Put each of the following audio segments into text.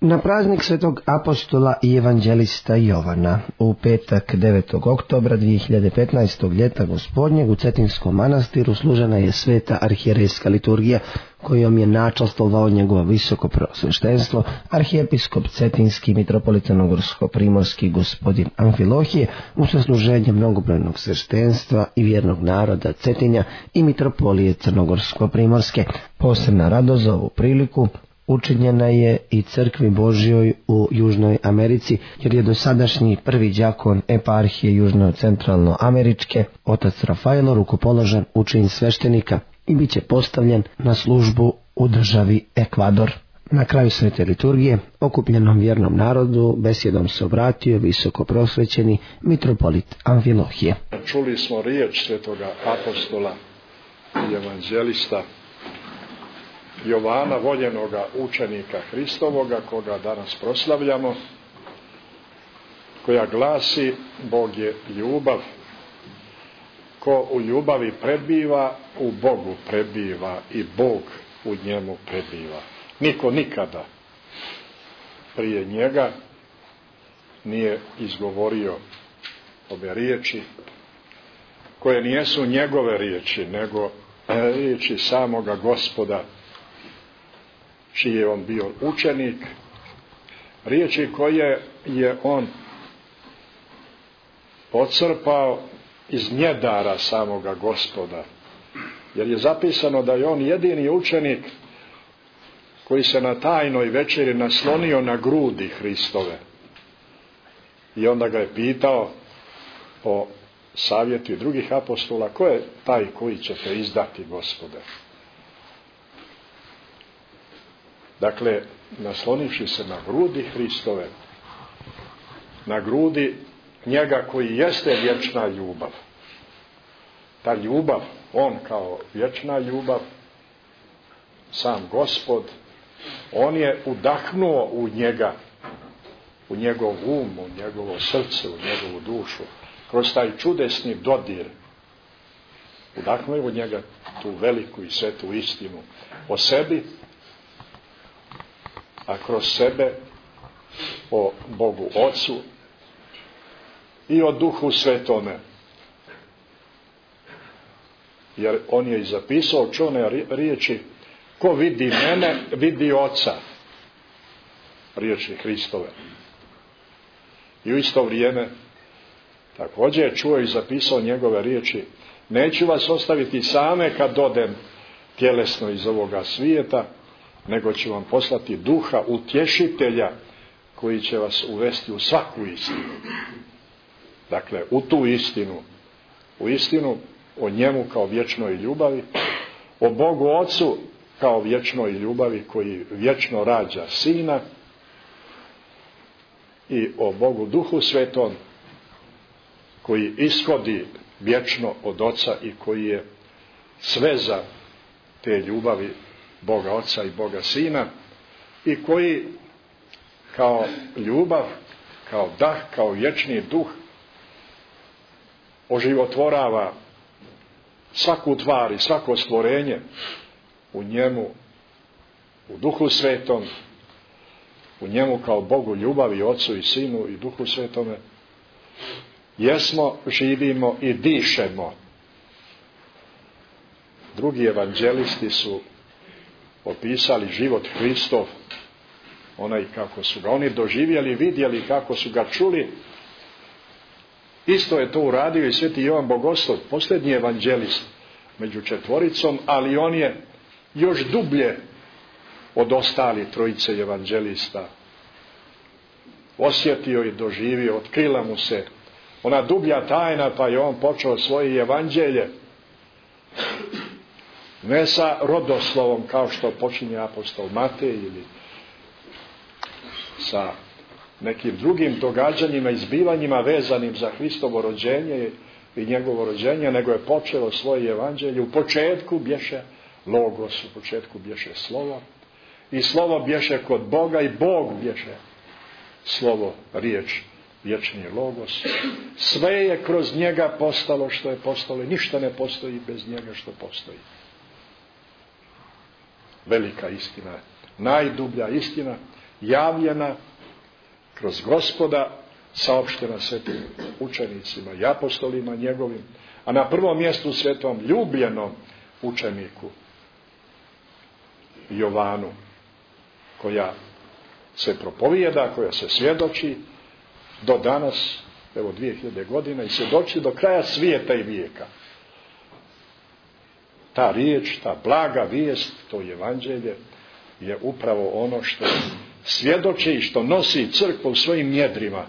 Na praznik svetog apostola i evanđelista Jovana u petak 9. oktobra 2015. ljeta gospodnjeg u Cetinskom manastiru služena je sveta arhijerejska liturgija kojom je načastvovao njegovo visoko preosveštenstvo arhijepiskop Cetinski mitropolit crnogorsko-primorski gospodin Amfilohije u sasluženje mnogobrojnog sveštenstva i vjernog naroda Cetinja i mitropolije crnogorsko-primorske. Posebna radost za ovu priliku učinjena je i crkvi Božjoj u Južnoj Americi, jer je dosadašnji prvi đakon eparhije južno-centralnoameričke, otac Rafaelo, rukopoložen u čin sveštenika i bit će postavljen na službu u državi Ekvador. Na kraju svete liturgije okupljenom vjernom narodu besjedom se obratio visoko prosvećeni mitropolit Amfilohije. Čuli smo riječ svetoga apostola i evanđelista Jovana, voljenoga učenika Hristovoga, koga danas proslavljamo, koja glasi: Bog je ljubav. Ko u ljubavi prebiva, u Bogu prebiva i Bog u njemu prebiva. Niko nikada prije njega nije izgovorio ove riječi, koje nijesu njegove riječi, nego riječi samoga Gospoda, čiji je on bio učenik, riječi koje je on pocrpao iz njedara samoga Gospoda, jer je zapisano da je on jedini učenik koji se na tajnoj večeri naslonio na grudi Hristove. I onda ga je pitao po savjetu drugih apostola: ko je taj koji će te izdati, Gospode? Dakle, naslonivši se na grudi Hristove, na grudi njega koji jeste vječna ljubav. Ta ljubav, on kao vječna ljubav, sam Gospod, on je udahnuo u njega, u njegov um, u njegovo srce, u njegovu dušu, kroz taj čudesni dodir. Udahnuo je u njega tu veliku i svetu istinu o sebi, a kroz sebe o Bogu Ocu i o Duhu Svetome. Jer on je i zapisao čune riječi: ko vidi mene, vidi Oca. Riječi Hristove. I u isto vrijeme također je čuo i zapisao njegove riječi: neću vas ostaviti same kad odem tjelesno iz ovoga svijeta, nego ću vam poslati Duha utješitelja koji će vas uvesti u svaku istinu. Dakle, u tu istinu, u istinu o njemu kao vječnoj ljubavi, o Bogu Ocu kao vječnoj ljubavi koji vječno rađa Sina, i o Bogu Duhu Svetom koji ishodi vječno od Oca i koji je sveza te ljubavi Boga Oca i Boga Sina, i koji kao ljubav, kao dah, kao vječni duh oživotvorava svaku tvar i svako stvorenje u njemu, u Duhu Svetom, u njemu kao Bogu ljubavi, Ocu i Sinu i Duhu Svetome. Jesmo, živimo i dišemo. Drugi evanđelisti su opisali život Hristov, onaj kako su ga oni doživjeli, vidjeli, kako su ga čuli. Isto je to uradio i sveti Jovan Bogoslov, posljednji evanđelist među četvoricom, ali on je još dublje od ostali trojice evanđelista osjetio i doživio, otkrila mu se ona dublja tajna, pa je on počeo svoje evanđelje ne sa rodoslovom kao što počinje apostol Matej, ili sa nekim drugim događanjima i zbivanjima vezanim za Hristovo rođenje i njegovo rođenje, nego je počelo svoje evanđelje. U početku bješe Logos, u početku bješe Slovo, i Slovo bješe kod Boga i Bog bješe Slovo, riječ, vječni Logos. Sve je kroz njega postalo što je postalo i ništa ne postoji bez njega što postoji. Velika istina, najdublja istina, javljena kroz Gospoda, saopštena svetim učenicima i apostolima njegovim, a na prvom mjestu svetom ljubljenom učeniku Jovanu, koja se propovijeda, koja se svjedoči do danas, evo 2000 godina, i svjedoči do kraja svijeta i vijeka. Ta riječ, ta blaga vijest, to evanđelje je upravo ono što svjedoči i što nosi crkva u svojim njedrima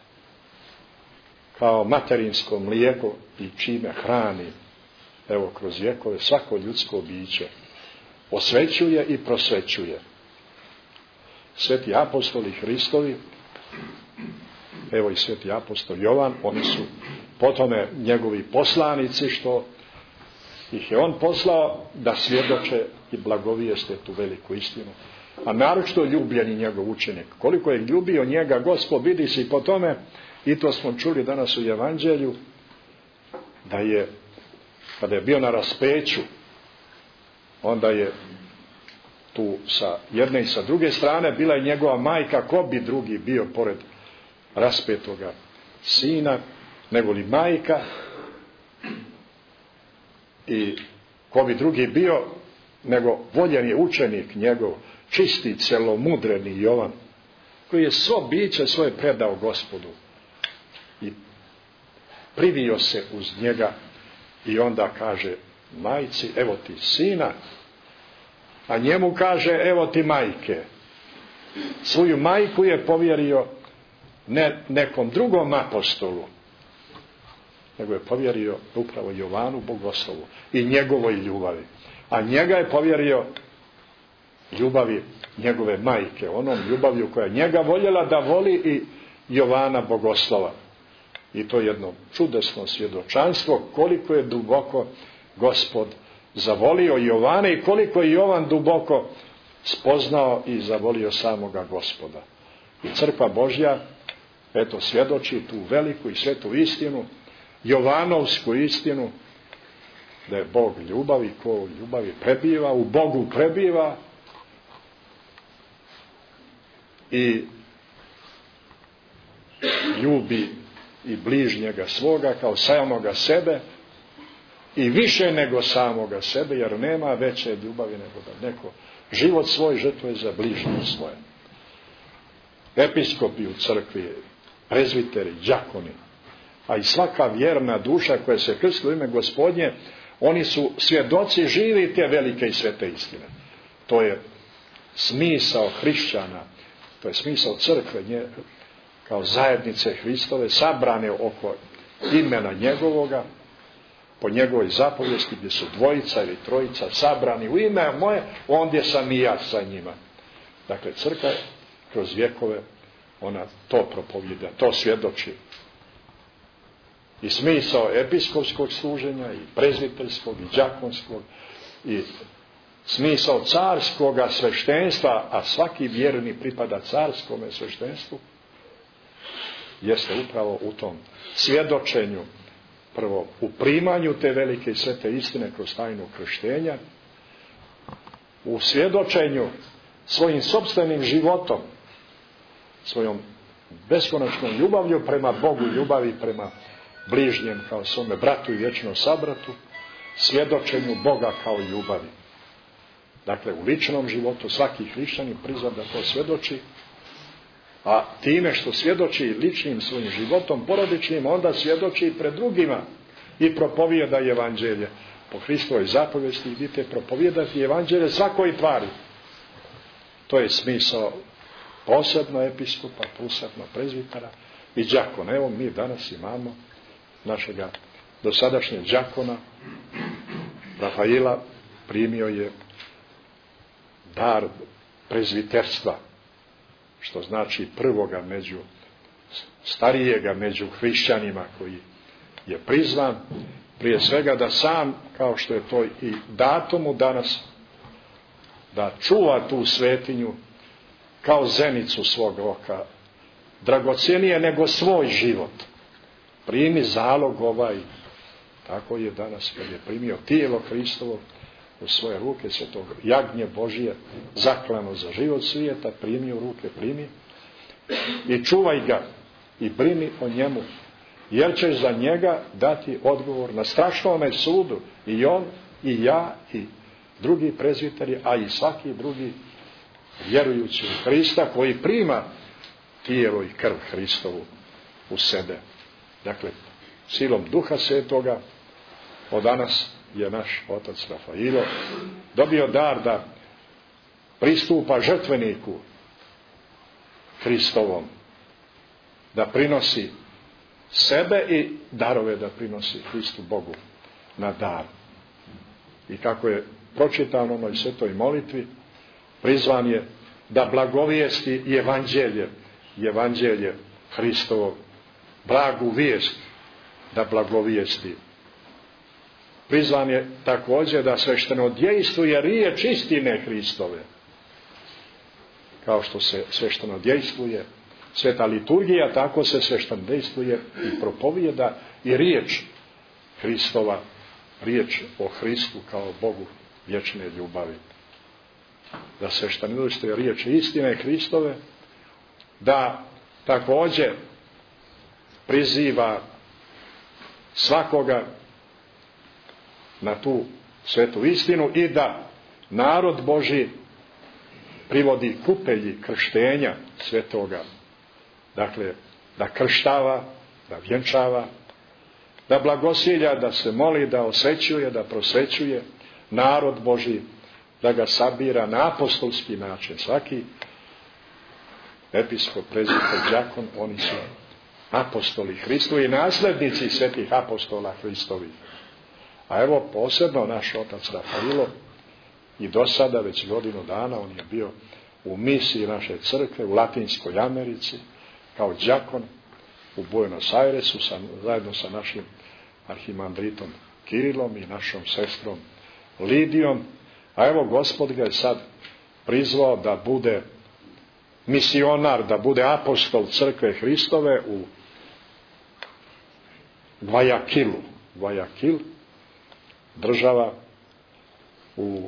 kao materinsko mlijeko i čime hrani, evo kroz vjekove, svako ljudsko biće. Osvećuje i prosvećuje. Sveti apostoli Hristovi, evo i sveti apostol Jovan, oni su potome njegovi poslanici, što ih je on poslao da svjedoče i blagovijeste tu veliku istinu. A naročito ljubljeni njegov učenik. Koliko je ljubio njega Gospod, vidi se i po tome, i to smo čuli danas u evanđelju, da je, kada je bio na raspeću, onda je tu sa jedne i sa druge strane bila je njegova majka. Ko bi drugi bio pored raspetoga sina nego li majka, i ko bi drugi bio nego voljeni učenik njegov, čisti, celomudreni Jovan, koji je svo biće svoje predao Gospodu i privio se uz njega, i onda kaže majci, evo ti sina, a njemu kaže, evo ti majke. Svoju majku je povjerio ne nekom drugom apostolu, nego je povjerio upravo Jovanu Bogoslovu i njegovoj ljubavi. A njega je povjerio ljubavi njegove majke, onom ljubavlju koja njega voljela da voli i Jovana Bogoslova. I to je jedno čudesno svjedočanstvo koliko je duboko Gospod zavolio Jovana i koliko je Jovan duboko spoznao i zavolio samoga Gospoda. I crkva Božja, eto, svjedoči tu veliku i svetu istinu, Jovanovsku istinu, da je Bog ljubav i ko u ljubavi prebiva, u Bogu prebiva i ljubi i bližnjega svoga kao samoga sebe i više nego samoga sebe, jer nema veće ljubavi nego da neko život svoj žrtvuje za bližnje svoje. Episkopi u crkvi, prezbiteri, đakoni, a i svaka vjerna duša koja se krsti u ime Gospodnje, oni su svjedoci živi te velike i svete istine. To je smisao hrišćana, to je smisao crkve kao zajednice Hristove, sabrane oko imena njegovoga, po njegovoj zapovijesti, gdje su dvojica ili trojica sabrani u ime moje, ondje sam i ja sa njima. Dakle, crkva kroz vjekove, ona to propovjeda, to svjedoči. I smisao episkopskog služenja, i prezbiterskog, i đakonskog, i smisao carskoga sveštenstva, a svaki vjerni pripada carskome sveštenstvu, jeste upravo u tom svjedočenju, prvo u primanju te velike i svete istine kroz tajnu krštenja, u svjedočenju svojim sopstvenim životom, svojom beskonačnom ljubavlju prema Bogu, ljubavi prema bližnjem kao svome bratu i vječnom sabratu, svjedočenju Boga kao ljubavi. Dakle, u ličnom životu svaki hrišćanin prizna da to svjedoči, a time što svjedoči ličnim svojim životom porodičnim, onda svjedoči i pred drugima i propovijeda evanđelje. Po Hristovoj zapovijesti idite propovijedati evanđelje svakoj tvari. To je smisao posebno episkopa, posebno prezbitera i đakona. Evo mi danas imamo našega dosadašnjeg đakona Rafaila, primio je dar prezbiterstva, što znači prvoga među starijega među hrišćanima, koji je prizvan prije svega da sam, kao što je to i datomu danas, da čuva tu svetinju kao zenicu svog oka, dragocjenije nego svoj život. Primi zalog ovaj, tako je danas kad je primio tijelo Hristovo, u svoje ruke svetog jagnje Božije, zaklano za život svijeta, primi u ruke, primi i čuvaj ga i brini o njemu, jer ćeš za njega dati odgovor na strašnome sudu, i on, i ja, i drugi prezbiteri, a i svaki drugi vjerujući u Hrista koji prima tijelo i krv Hristovu u sebe. Dakle, silom Duha Svetoga od danas je naš otac Rafailo dobio dar da pristupa žrtveniku Hristovom, da prinosi sebe i darove da prinosi Hristu Bogu na dar. I kako je pročitano u onoj svetoj molitvi, prizvan je da blagovijesti evanđelje Hristovo, blagu vijest da blagovijesti. Prizvan je također da sveštenodejstvuje riječ istine Hristove. Kao što se sveštenodejstvuje sveta liturgija, tako se sveštenodejstvuje i propovijeda i riječ Hristova, riječ o Hristu kao Bogu vječne ljubavi. Da sveštenodejstvuje riječ istine Hristove, da također priziva svakoga na tu svetu istinu i da narod Božji privodi kupelji krštenja svetoga. Dakle, da krštava, da vjenčava, da blagosilja, da se moli, da osvećuje, da prosvećuje narod Božji, da ga sabira na apostolski način. Svaki episkop, prezbiter, đakon, oni su apostoli Hristovi i nasljednici svetih apostola Hristovih. A evo posebno naš otac Rafailo i do sada već godinu dana on je bio u misiji naše crkve u Latinskoj Americi kao đakon u Buenos Airesu zajedno sa našim arhimandritom Kirilom i našom sestrom Lidijom. A evo Gospod ga je sad prizvao da bude misionar, da bude apostol crkve Hristove u Guayaquil, država u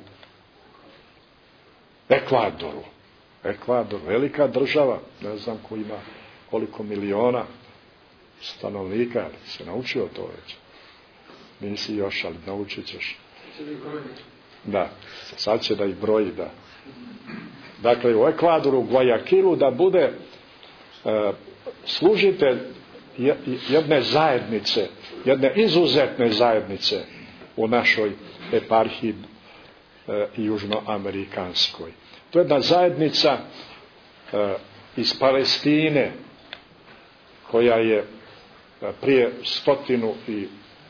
Ekvador, velika država, ne znam ko ima koliko miliona stanovnika, ali se naučio to već. Nisi još, ali naučit ćeš. Da, sad će da ih broji, da. Dakle, u Ekvadoru, u Guayaquilu, da bude služitelj jedne zajednice, jedne izuzetne zajednice u našoj eparhiji južnoamerikanskoj. To je jedna zajednica iz Palestine koja je prije 100 i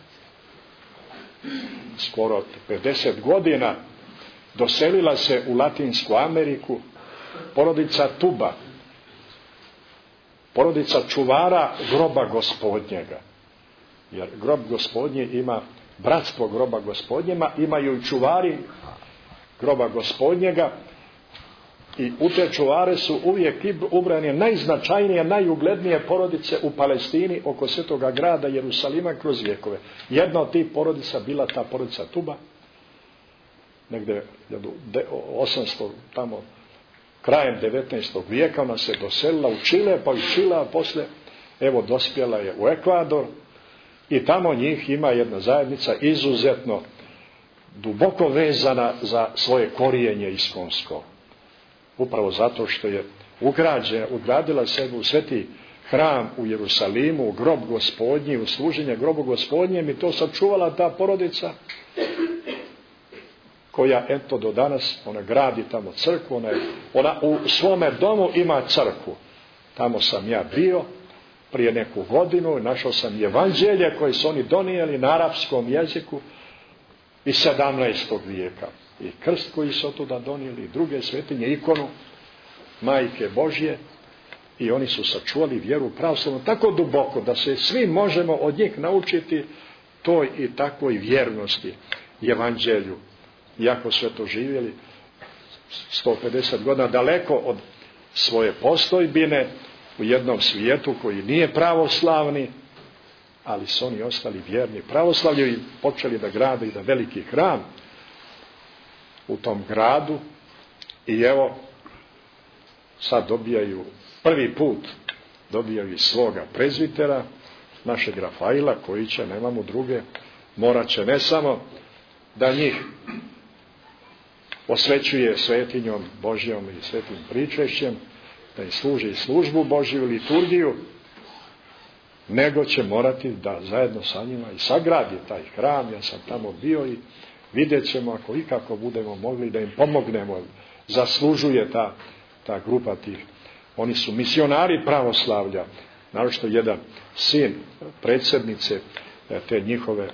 skoro 50 godina doselila se u Latinsku Ameriku, porodica Tuba, porodica čuvara groba Gospodnjega. Jer grob Gospodnji ima, bratstvo groba Gospodnjema, imaju i čuvari groba Gospodnjega i u te čuvare su uvijek ubrane najznačajnije, najuglednije porodice u Palestini oko svetoga grada Jerusalima kroz vjekove. Jedna od tih porodica bila ta porodica Tuba, negdje 800 tamo krajem 19. vijeka ona se doselila u Čile, pa iz Čila poslije evo dospjela je u Ekvador i tamo njih ima jedna zajednica izuzetno duboko vezana za svoje korijenje iskonsko. Upravo zato što je ugradila sebe u sveti hram u Jerusalimu, u grob Gospodnji, u služenje grobu Gospodnjem i to sačuvala ta porodica koja eto do danas ona gradi tamo crkvu, ona u svome domu ima crkvu. Tamo sam ja bio prije neku godinu, našao sam evanđelje koje su oni donijeli na arapskom jeziku iz 17. vijeka. I krst koji su otuda donijeli, i druge svetinje, ikonu Majke Božje, i oni su sačuvali vjeru pravoslavnu tako duboko da se svi možemo od njih naučiti toj i takvoj vjernosti evanđelju. Iako sve to živjeli 150 godina daleko od svoje postojbine u jednom svijetu koji nije pravoslavni, ali su oni ostali vjerni pravoslavlju i počeli da grade i da veliki hram u tom gradu i evo sad dobijaju prvi put dobijaju svoga prezbitera, našeg Rafaila, koji će, nemamo druge, morat će ne samo da njih osvećuje svetinjom Božjom i svetim pričešćem, da im služi službu Božju, liturgiju, nego će morati da zajedno sa njima i sagradi taj hram. Ja sam tamo bio i vidjet ćemo, ako ikako budemo mogli, da im pomognemo. Zaslužuje ta grupa tih. Oni su misionari pravoslavlja, naročito jedan sin predsjednice te njihove,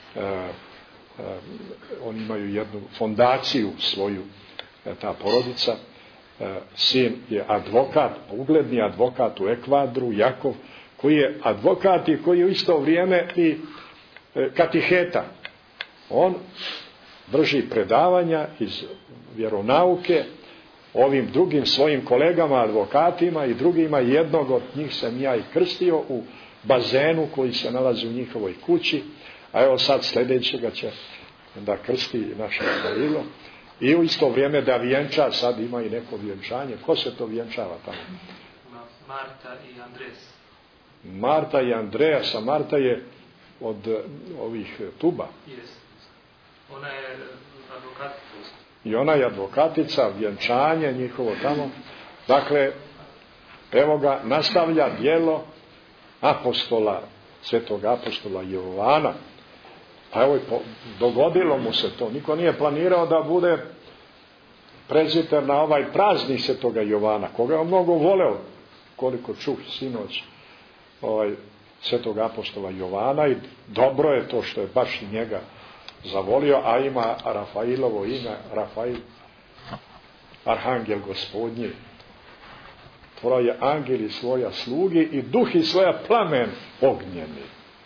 oni imaju jednu fondaciju svoju, ta porodica. Sin je advokat, ugledni advokat u Ekvadoru, Jakov, koji je advokat i koji je u isto vrijeme i katiheta. On drži predavanja iz vjeronauke ovim drugim svojim kolegama, advokatima i drugima. Jednog od njih sam ja i krstio u bazenu koji se nalazi u njihovoj kući, a evo sad sljedećega će da krsti naše Rafailo. I u isto vrijeme da vjenča, sad ima i neko vjenčanje. Ko se to vjenčava tamo? Marta i Andres. Marta i Andreas, a Marta je od ovih Tuba. Jest. Ona je advokatica. I ona je advokatica, vjenčanje njihovo tamo. Dakle, evo ga, nastavlja djelo apostola, svetog apostola Jovana. Pa evo, dogodilo mu se to. Niko nije planirao da bude prezbiter na ovaj praznik svetoga Jovana, koga je mnogo voleo, koliko čuh sinoć, svetog apostola Jovana, i dobro je to što je baš i njega zavolio, a ima Rafailovo ime, Rafail, arhangel gospodnji. Tvora je angeli svoja slugi i duhi svoja plamen ognjeni.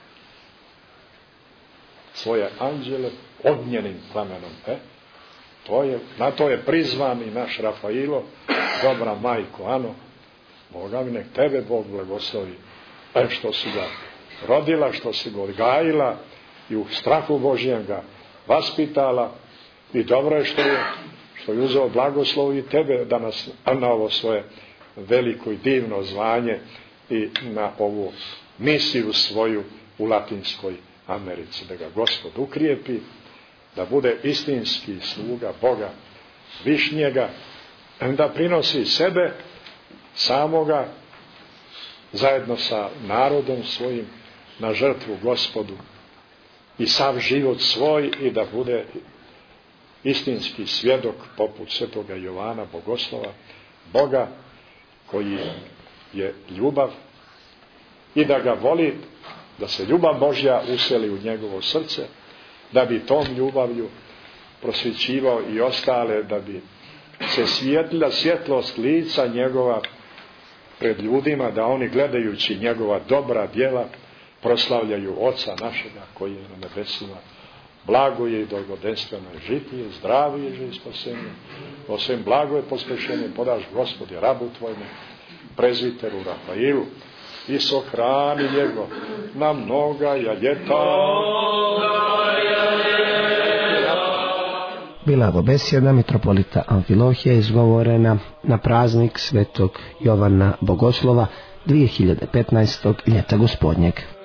Svoje anđele ognjenim plamenom. Na to je prizvan i naš Rafailo, dobra majko Ano. Boga mi, nek tebe Bog blagoslovi. Što si ga rodila, što si ga odgajila i u strahu Božjem ga vaspitala. I dobro je što je uzeo blagoslov i tebe danas na ovo svoje veliko i divno zvanje i na ovu misiju svoju u Latinskoj Americi. Da ga Gospod ukrijepi, da bude istinski sluga Boga višnjega, da prinosi sebe samoga zajedno sa narodom svojim na žrtvu Gospodu i sav život svoj, i da bude istinski svjedok poput svetoga Jovana Bogoslova, Boga koji je ljubav, i da ga voli, da se ljubav Božja useli u njegovo srce, da bi tom ljubavlju prosvjećivao i ostale, da bi se svijetlila svjetlost lica njegova pred ljudima, da oni gledajući njegova dobra djela proslavljaju Oca našega koji je na nebesima. Blago je i dolgodenstveno je žitije, zdravi je i spasenje. Osim blago je pospešenje podaš Gospodi rabu tvojemu, prezbiteru Rafailu, i sohrani njego na mnoga ljeta. Bila je ovo besjeda mitropolita Amfilohija izgovorena na praznik svetog Jovana Bogoslova 2015. ljeta gospodnjeg.